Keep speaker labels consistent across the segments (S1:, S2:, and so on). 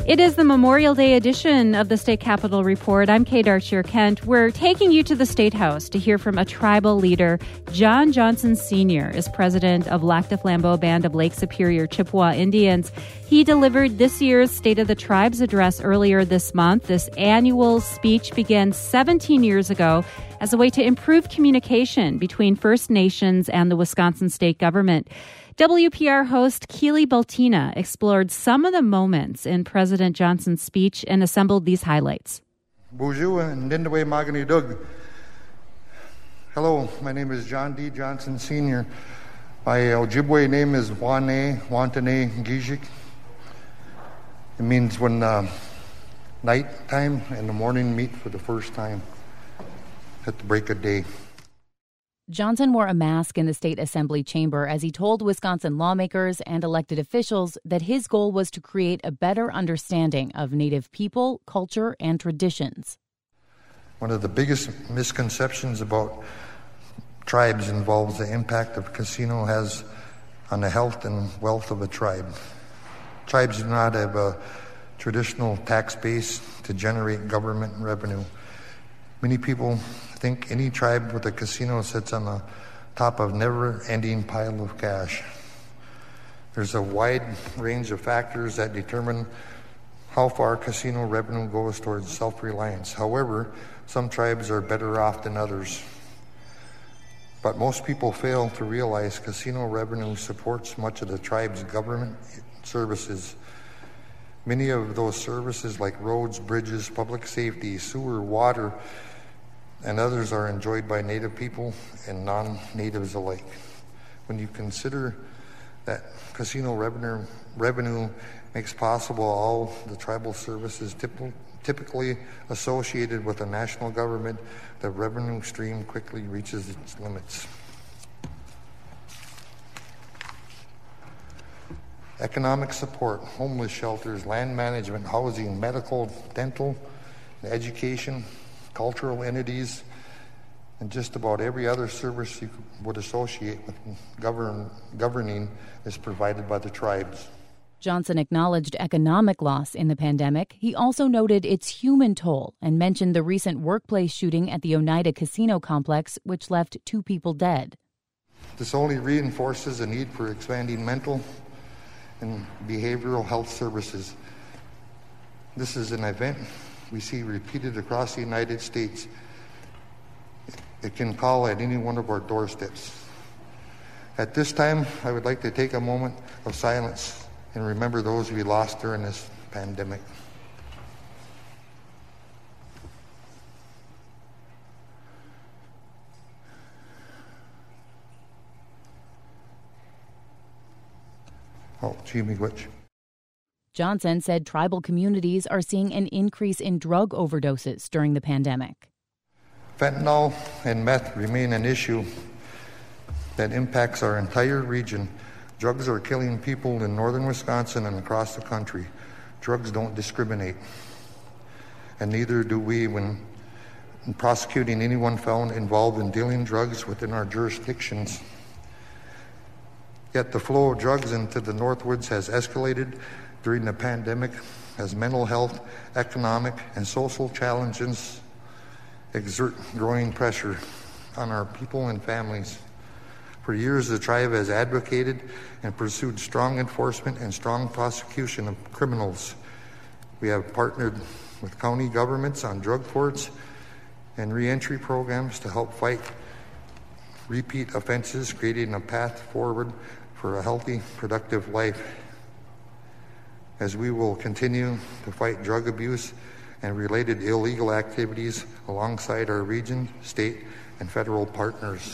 S1: It is the Memorial Day edition of the State Capitol Report. I'm Kate Archer-Kent. We're taking you to the State House to hear from a tribal leader. John Johnson Sr. is president of Lac du Flambeau Band of Lake Superior Chippewa Indians. He delivered this year's State of the Tribes address earlier this month. This annual speech began 17 years ago as a way to improve communication between First Nations and the Wisconsin state government. WPR host Keely Baltina explored some of the moments in President Johnson's speech and assembled these highlights.
S2: Bonjour and Nindaway Magani Dug. Hello, my name is John D. Johnson Sr. My Ojibwe name is Wane Wantane Gijik. It means when night time and the morning meet for the first time at the break of day.
S3: Johnson wore a mask in the state assembly chamber as he told Wisconsin lawmakers and elected officials that his goal was to create a better understanding of Native people, culture, and traditions.
S2: One of the biggest misconceptions about tribes involves the impact a casino has on the health and wealth of a tribe. Tribes do not have a traditional tax base to generate government revenue. Many people think any tribe with a casino sits on the top of a never-ending pile of cash. There's a wide range of factors that determine how far casino revenue goes towards self-reliance. However, some tribes are better off than others. But most people fail to realize casino revenue supports much of the tribe's government services. Many of those services like roads, bridges, public safety, sewer, water, and others are enjoyed by Native people and non-Natives alike. When you consider that casino revenue makes possible all the tribal services typically associated with the national government, the revenue stream quickly reaches its limits. Economic support, homeless shelters, land management, housing, medical, dental, education, cultural entities, and just about every other service you would associate with governing is provided by the tribes.
S3: Johnson acknowledged economic loss in the pandemic. He also noted its human toll and mentioned the recent workplace shooting at the Oneida Casino complex, which left 2 people dead.
S2: This only reinforces the need for expanding mental and behavioral health services. This is an event we see repeated across the United States. It can call at any one of our doorsteps. At this time, I would like to take a moment of silence and remember those we lost during this pandemic. Oh, gee, which?
S3: Johnson said tribal communities are seeing an increase in drug overdoses during the pandemic.
S2: Fentanyl and meth remain an issue that impacts our entire region. Drugs are killing people in northern Wisconsin and across the country. Drugs don't discriminate, and neither do we when prosecuting anyone found involved in dealing drugs within our jurisdictions. Yet the flow of drugs into the Northwoods has escalated during the pandemic as mental health, economic, and social challenges exert growing pressure on our people and families. For years, the tribe has advocated and pursued strong enforcement and strong prosecution of criminals. We have partnered with county governments on drug courts and reentry programs to help fight repeat offenses, creating a path forward for a healthy, productive life. As we will continue to fight drug abuse and related illegal activities alongside our region, state, and federal partners.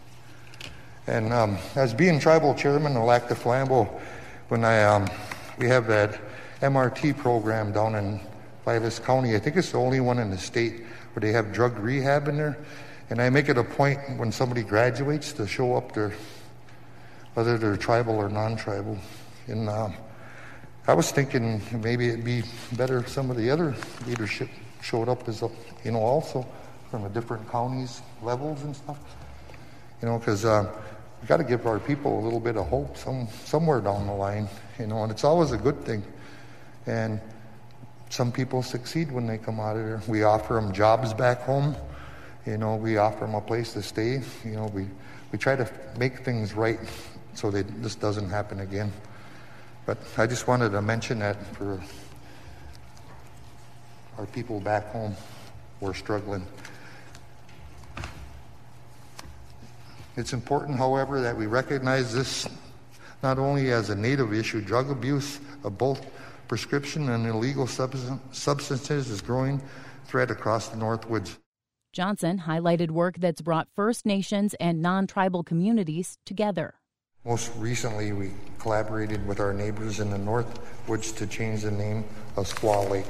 S2: And as being tribal chairman of Lac du Flambeau, when we have that MRT program down in Vilas County, I think it's the only one in the state where they have drug rehab in there. And I make it a point when somebody graduates to show up there, whether they're tribal or non-tribal. And I was thinking maybe it'd be better if some of the other leadership showed up as, also from the different counties, levels and stuff. Because we got to give our people a little bit of hope somewhere down the line, and it's always a good thing. And some people succeed when they come out of there. We offer them jobs back home. We offer them a place to stay. We try to make things right so that this doesn't happen again. But I just wanted to mention that for our people back home who are struggling. It's important, however, that we recognize this not only as a Native issue. Drug abuse of both prescription and illegal substances is a growing threat across the Northwoods.
S3: Johnson highlighted work that's brought First Nations and non-tribal communities together.
S2: Most recently, we collaborated with our neighbors in the Northwoods to change the name of Squaw Lake.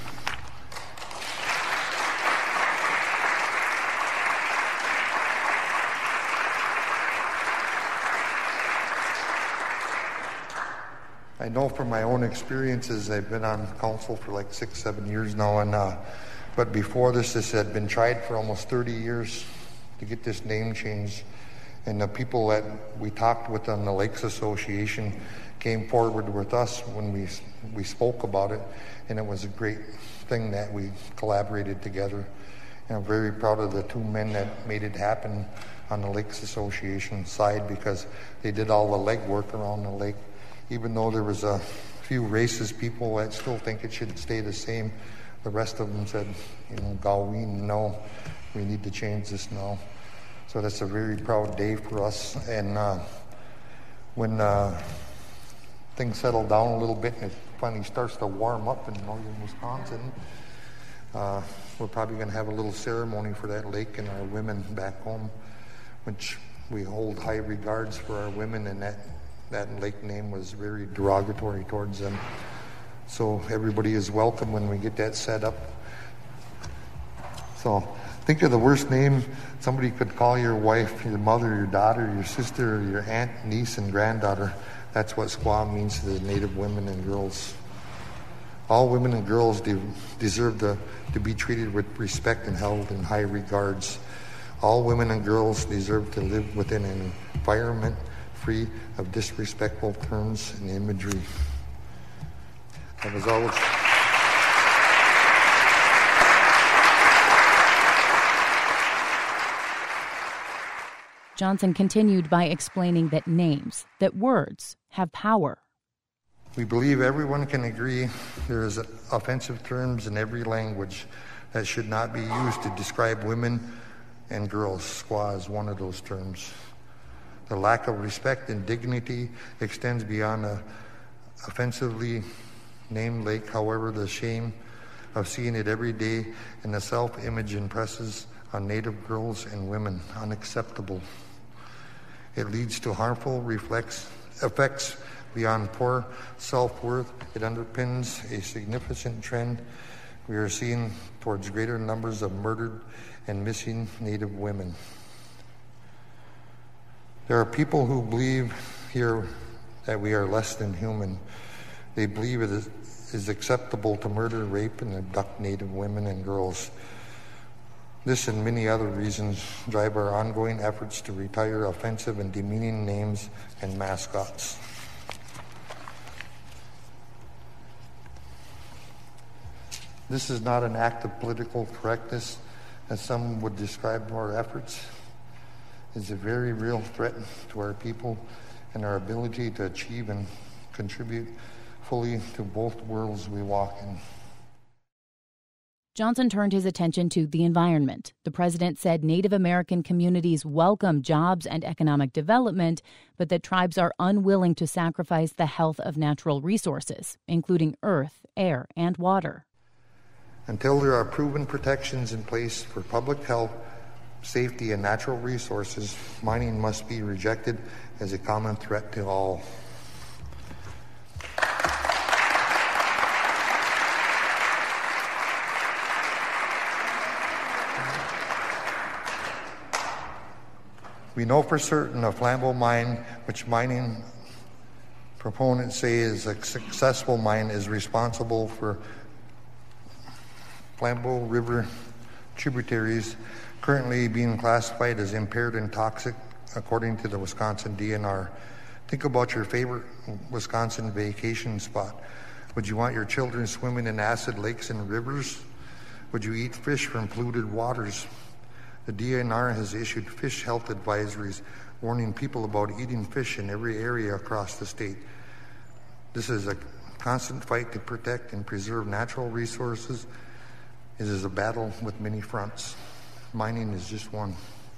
S2: I know from my own experiences, I've been on council for like 6-7 years now, but before this had been tried for almost 30 years to get this name changed. And the people that we talked with on the Lakes Association came forward with us when we spoke about it, and it was a great thing that we collaborated together. And I'm very proud of the two men that made it happen on the Lakes Association side, because they did all the legwork around the lake. Even though there was a few racist people that still think it should stay the same, the rest of them said, Galween, no, we need to change this now. So that's a very proud day for us. And when things settle down a little bit and it finally starts to warm up in northern Wisconsin, we're probably going to have a little ceremony for that lake and our women back home, which we hold high regards for our women, and that lake name was very derogatory towards them. So everybody is welcome when we get that set up. So think of the worst name somebody could call your wife, your mother, your daughter, your sister, your aunt, niece, and granddaughter. That's what Squaw means to the Native women and girls. All women and girls deserve to be treated with respect and held in high regards. All women and girls deserve to live within an environment free of disrespectful terms and imagery. That was all.
S3: Johnson continued by explaining that that words, have power.
S2: We believe everyone can agree there is offensive terms in every language that should not be used to describe women and girls. Squaw is one of those terms. The lack of respect and dignity extends beyond a offensively named lake. However, the shame of seeing it every day and the self-image impresses on Native girls and women unacceptable. It leads to harmful effects beyond poor self-worth. It underpins a significant trend we are seeing towards greater numbers of murdered and missing Native women. There are people who believe here that we are less than human. They believe it is acceptable to murder, rape, and abduct Native women and girls. This and many other reasons drive our ongoing efforts to retire offensive and demeaning names and mascots. This is not an act of political correctness, as some would describe our efforts. It's a very real threat to our people and our ability to achieve and contribute fully to both worlds we walk in.
S3: Johnson turned his attention to the environment. The president said Native American communities welcome jobs and economic development, but that tribes are unwilling to sacrifice the health of natural resources, including earth, air, and water.
S2: Until there are proven protections in place for public health, safety, and natural resources, mining must be rejected as a common threat to all. We know for certain a Flambeau mine, which mining proponents say is a successful mine, is responsible for Flambeau River tributaries currently being classified as impaired and toxic according to the Wisconsin DNR. Think about your favorite Wisconsin vacation spot. Would you want your children swimming in acid lakes and rivers? Would you eat fish from polluted waters? The DNR has issued fish health advisories warning people about eating fish in every area across the state. This is a constant fight to protect and preserve natural resources. It is a battle with many fronts. Mining is just one.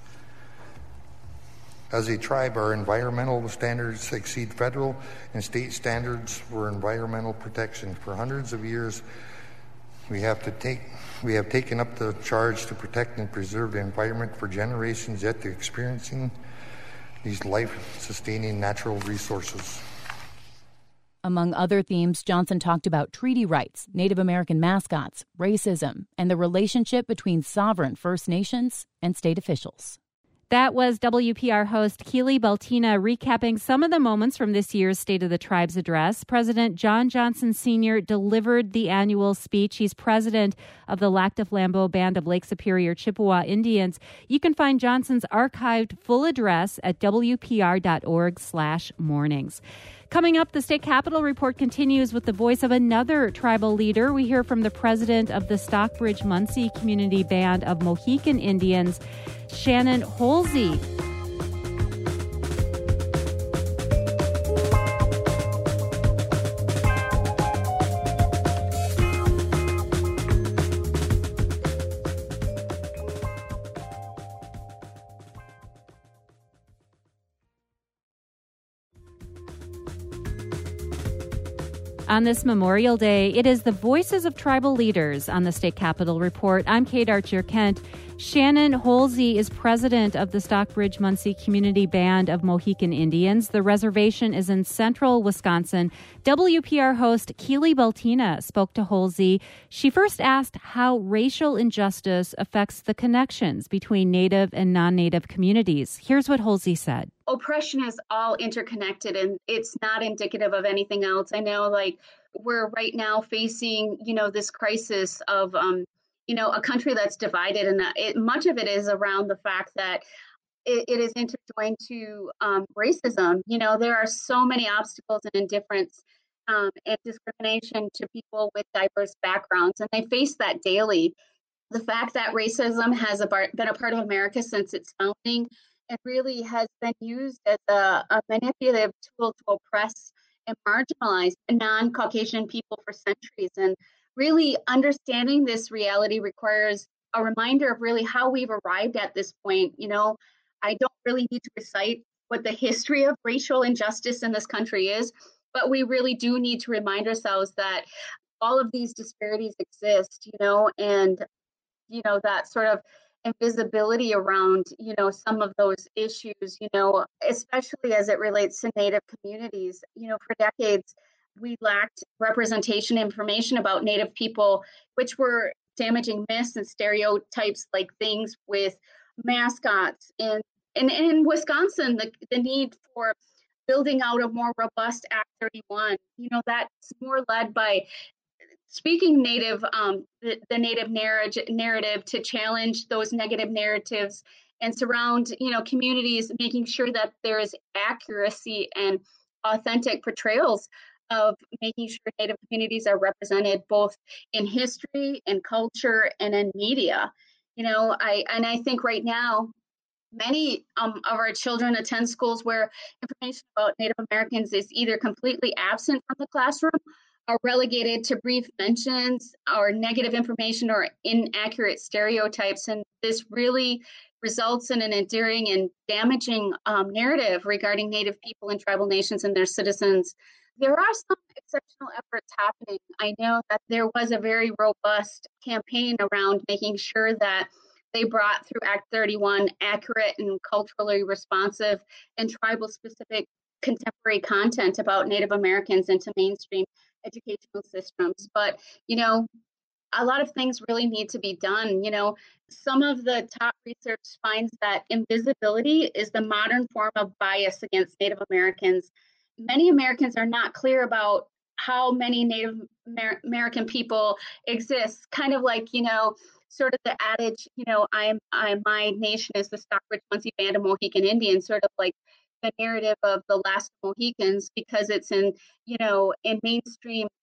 S2: As a tribe, our environmental standards exceed federal and state standards for environmental protection. For hundreds of years, we have taken up the charge to protect and preserve the environment for generations yet to experiencing these life-sustaining natural resources.
S3: Among other themes, Johnson talked about treaty rights, Native American mascots, racism, and the relationship between sovereign First Nations and state officials.
S1: That was WPR host Keely Baltina recapping some of the moments from this year's State of the Tribes address. President John Johnson Sr. delivered the annual speech. He's president of the Lac du Flambeau Band of Lake Superior Chippewa Indians. You can find Johnson's archived full address at wpr.org/mornings. Coming up, the State Capitol Report continues with the voice of another tribal leader. We hear from the president of the Stockbridge-Munsee Community Band of Mohican Indians, Shannon Holsey. On this Memorial Day, it is the voices of tribal leaders on the State Capitol Report. I'm Kate Archer-Kent. Shannon Holsey is president of the Stockbridge-Munsee Community Band of Mohican Indians. The reservation is in central Wisconsin. WPR host Keely Baltina spoke to Holsey. She first asked how racial injustice affects the connections between Native and non-Native communities. Here's what Holsey said.
S4: Oppression is all interconnected and it's not indicative of anything else. I know we're right now facing, this crisis of, a country that's divided, and much of it is around the fact that it is interjoined to racism. There are so many obstacles and indifference and discrimination to people with diverse backgrounds, and they face that daily. The fact that racism has been a part of America since its founding and really has been used as a manipulative tool to oppress and marginalize non-Caucasian people for centuries. And really understanding this reality requires a reminder of really how we've arrived at this point. I don't really need to recite what the history of racial injustice in this country is, but we really do need to remind ourselves that all of these disparities exist, and, that sort of invisibility around, some of those issues, especially as it relates to Native communities. For decades, we lacked representation information about Native people, which were damaging myths and stereotypes like things with mascots. And in Wisconsin, the need for building out a more robust Act 31, that's more led by speaking Native, the Native narrative to challenge those negative narratives and surround, communities, making sure that there is accuracy and authentic portrayals of making sure Native communities are represented both in history and culture and in media. I think right now, many of our children attend schools where information about Native Americans is either completely absent from the classroom or relegated to brief mentions or negative information or inaccurate stereotypes. And this really results in an enduring and damaging narrative regarding Native people and tribal nations and their citizens. There are some exceptional efforts happening. I know that there was a very robust campaign around making sure that they brought through Act 31 accurate and culturally responsive and tribal-specific contemporary content about Native Americans into mainstream educational systems. But, a lot of things really need to be done. Some of the top research finds that invisibility is the modern form of bias against Native Americans. Many Americans are not clear about how many Native American people exist, kind of like, sort of the adage, my nation is the Stockbridge-Munsee Band of Mohican Indians, sort of like the narrative of the last Mohicans, because it's in mainstream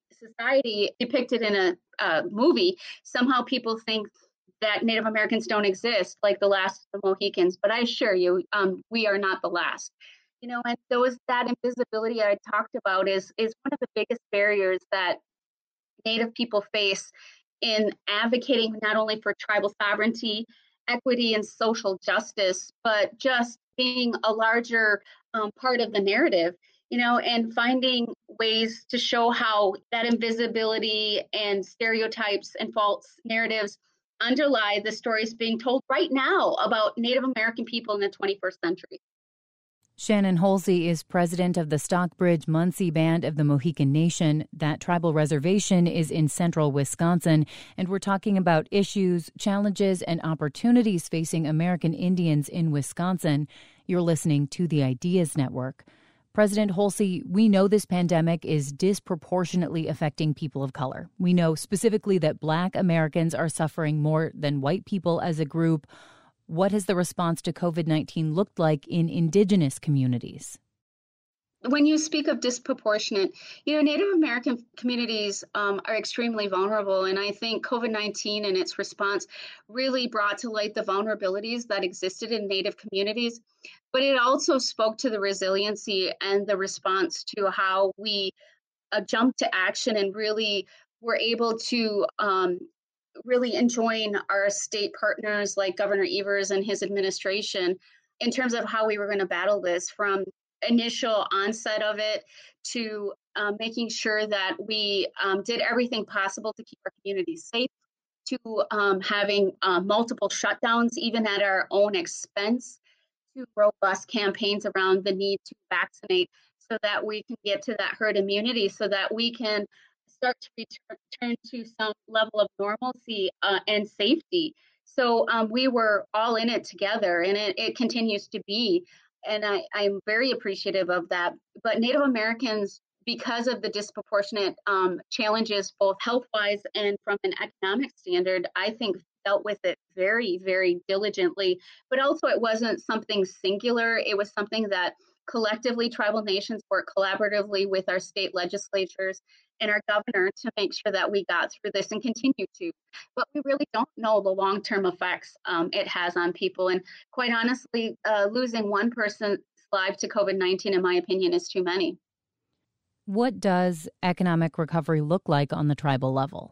S4: society depicted in a movie, somehow people think that Native Americans don't exist, like the last of the Mohicans. But I assure you, we are not the last. And that invisibility I talked about is one of the biggest barriers that Native people face in advocating not only for tribal sovereignty, equity, and social justice, but just being a larger part of the narrative, and finding ways to show how that invisibility and stereotypes and false narratives underlie the stories being told right now about Native American people in the 21st century.
S3: Shannon Holsey is president of the Stockbridge-Munsee Band of the Mohican Nation. That tribal reservation is in central Wisconsin, and we're talking about issues, challenges, and opportunities facing American Indians in Wisconsin. You're listening to the Ideas Network. President Holsey, we know this pandemic is disproportionately affecting people of color. We know specifically that Black Americans are suffering more than white people as a group. What has the response to COVID-19 looked like in Indigenous communities?
S4: When you speak of disproportionate, Native American communities are extremely vulnerable. And I think COVID-19 and its response really brought to light the vulnerabilities that existed in Native communities. But it also spoke to the resiliency and the response to how we jumped to action and really were able to really enjoin our state partners like Governor Evers and his administration in terms of how we were going to battle this, from initial onset of it to making sure that we did everything possible to keep our communities safe, to having multiple shutdowns, even at our own expense, to robust campaigns around the need to vaccinate so that we can get to that herd immunity, so that we can start to return to some level of normalcy and safety. So we were all in it together, and it continues to be. And I'm very appreciative of that. But Native Americans, because of the disproportionate challenges, both health-wise and from an economic standard, I think dealt with it very, very diligently. But also it wasn't something singular. It was something that collectively tribal nations work collaboratively with our state legislatures and our governor to make sure that we got through this and continue to. But we really don't know the long-term effects it has on people. And quite honestly, losing one person's life to COVID-19, in my opinion, is too many.
S3: What does economic recovery look like on the tribal level?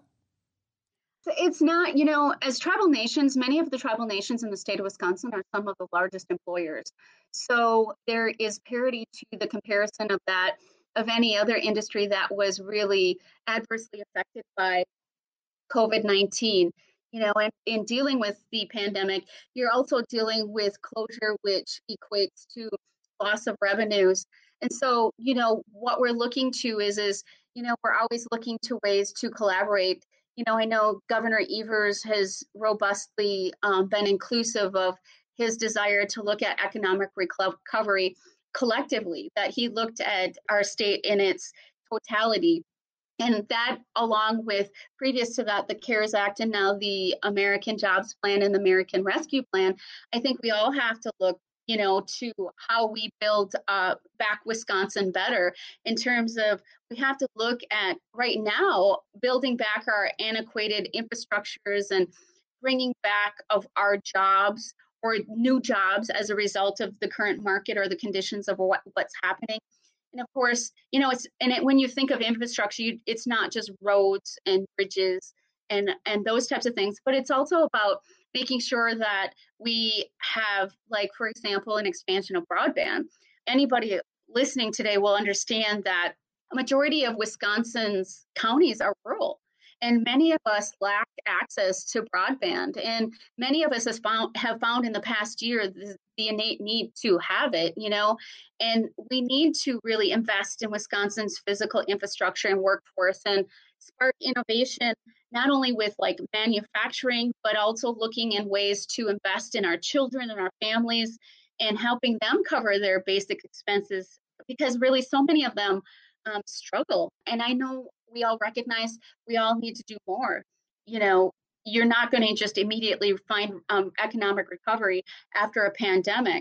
S4: It's not, as tribal nations, many of the tribal nations in the state of Wisconsin are some of the largest employers. So there is parity to the comparison of that, of any other industry that was really adversely affected by COVID-19. And in dealing with the pandemic, you're also dealing with closure, which equates to loss of revenues. And so, what we're looking to is we're always looking to ways to collaborate. I know Governor Evers has robustly been inclusive of his desire to look at economic recovery collectively, that he looked at our state in its totality. And that, along with previous to that, the CARES Act and now the American Jobs Plan and the American Rescue Plan, I think we all have to look to how we build back Wisconsin better, in terms of we have to look at right now building back our antiquated infrastructures and bringing back of our jobs or new jobs as a result of the current market or the conditions of what's happening. And of course, when you think of infrastructure, it's not just roads and bridges and those types of things, but it's also about making sure that we have, like, for example, an expansion of broadband. Anybody listening today will understand that a majority of Wisconsin's counties are rural, and many of us lack access to broadband. And many of us have found in the past year the innate need to have it, and we need to really invest in Wisconsin's physical infrastructure and workforce and spark innovation, not only with like manufacturing, but also looking in ways to invest in our children and our families and helping them cover their basic expenses, because really so many of them struggle. And I know we all recognize we all need to do more. You're not going to just immediately find economic recovery after a pandemic.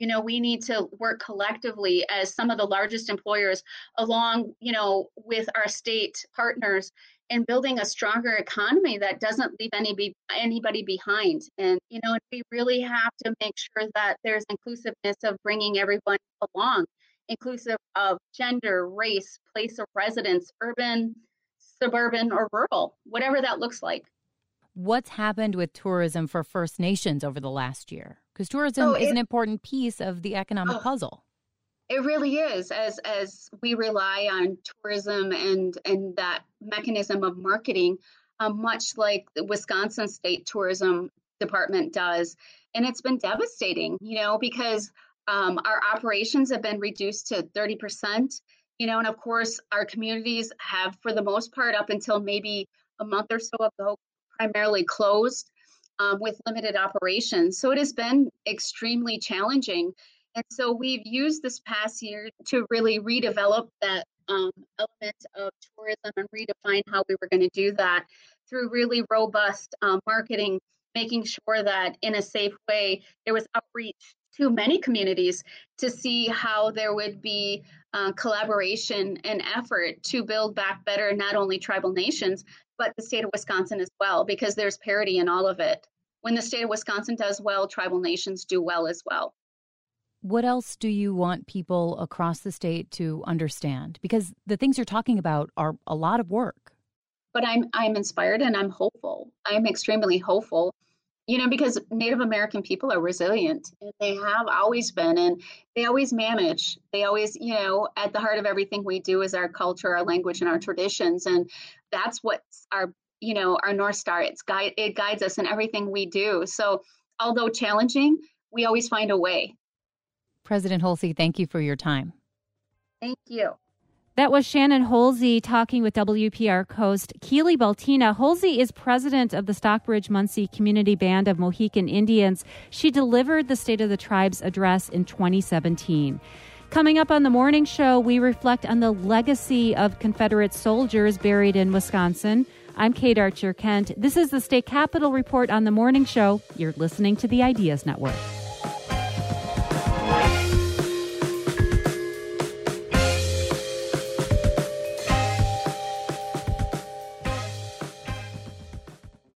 S4: We need to work collectively as some of the largest employers along, with our state partners in building a stronger economy that doesn't leave anybody behind. And, we really have to make sure that there's inclusiveness of bringing everyone along, inclusive of gender, race, place of residence, urban, suburban, or rural, whatever that looks like.
S3: What's happened with tourism for First Nations over the last year? Because tourism is an important piece of the economic puzzle.
S4: It really is, as we rely on tourism and that mechanism of marketing, much like the Wisconsin State Tourism Department does. And it's been devastating, because our operations have been reduced to 30%, and of course, our communities have, for the most part, up until maybe a month or so ago, primarily closed with limited operations. So it has been extremely challenging. And so we've used this past year to really redevelop that element of tourism and redefine how we were going to do that through really robust marketing, making sure that in a safe way there was outreach to many communities to see how there would be collaboration and effort to build back better, not only tribal nations, but the state of Wisconsin as well, because there's parity in all of it. When the state of Wisconsin does well, tribal nations do well as well.
S3: What else do you want people across the state to understand? Because the things you're talking about are a lot of work.
S4: But I'm inspired and I'm hopeful. I'm extremely hopeful, because Native American people are resilient, and they have always been, and they always manage. They always, at the heart of everything we do is our culture, our language, and our traditions. And that's what's our North Star. It guides us in everything we do. So although challenging, we always find a way.
S3: President Holsey, thank you for your time.
S4: Thank you.
S1: That was Shannon Holsey talking with WPR host Keely Baltina. Holsey is president of the Stockbridge-Munsee Community Band of Mohican Indians. She delivered the State of the Tribes address in 2017. Coming up on the morning show, we reflect on the legacy of Confederate soldiers buried in Wisconsin. I'm Kate Archer Kent. This is the State Capitol Report on the morning show. You're listening to the Ideas Network.